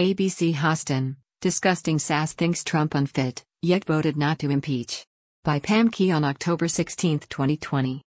ABC Hostin, disgusting Sass thinks Trump unfit, yet voted not to impeach. By Pam Key on October 16, 2020.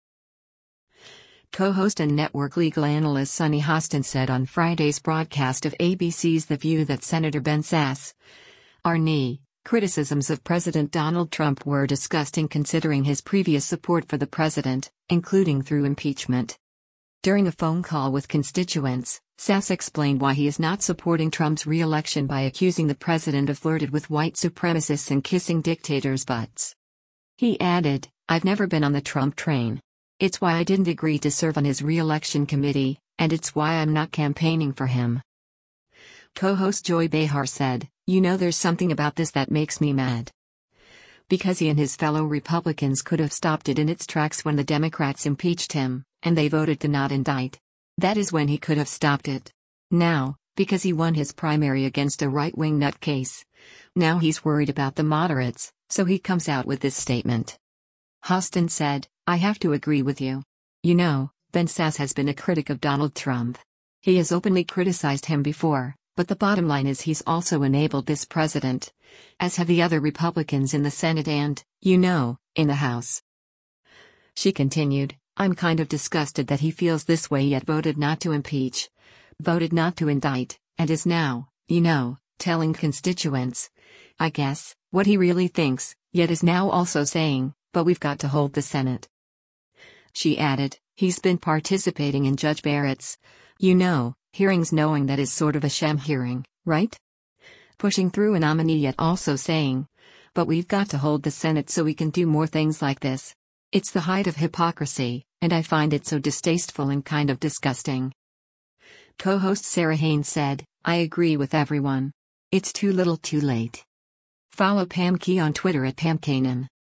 Co-host and network legal analyst Sunny Hostin said on Friday's broadcast of ABC's The View that Senator Ben Sass' criticisms of President Donald Trump were disgusting considering his previous support for the president, including through impeachment. During a phone call with constituents, Sass explained why he is not supporting Trump's re-election by accusing the president of flirting with white supremacists and kissing dictators' butts. He added, "I've never been on the Trump train. It's why I didn't agree to serve on his re-election committee, and it's why I'm not campaigning for him." Co-host Joy Behar said, "You know, there's something about this that makes me mad. Because he and his fellow Republicans could have stopped it in its tracks when the Democrats impeached him, and they voted to not indict. That is when he could have stopped it. Now, because he won his primary against a right-wing nutcase, now he's worried about the moderates, so he comes out with this statement." Hostin said, "I have to agree with you. You know, Ben Sass has been a critic of Donald Trump. He has openly criticized him before, but the bottom line is he's also enabled this president, as have the other Republicans in the Senate and, in the House." She continued, "I'm kind of disgusted that he feels this way yet voted not to impeach, voted not to indict, and is now, telling constituents, I guess, what he really thinks, yet is now also saying, but we've got to hold the Senate." She added, "He's been participating in Judge Barrett's, hearings knowing that is sort of a sham hearing, right? Pushing through a nominee yet also saying, but we've got to hold the Senate so we can do more things like this. It's the height of hypocrisy, and I find it so distasteful and kind of disgusting." Co-host Sarah Haynes said, "I agree with everyone. It's too little too late." Follow Pam Key on Twitter at PamKanan.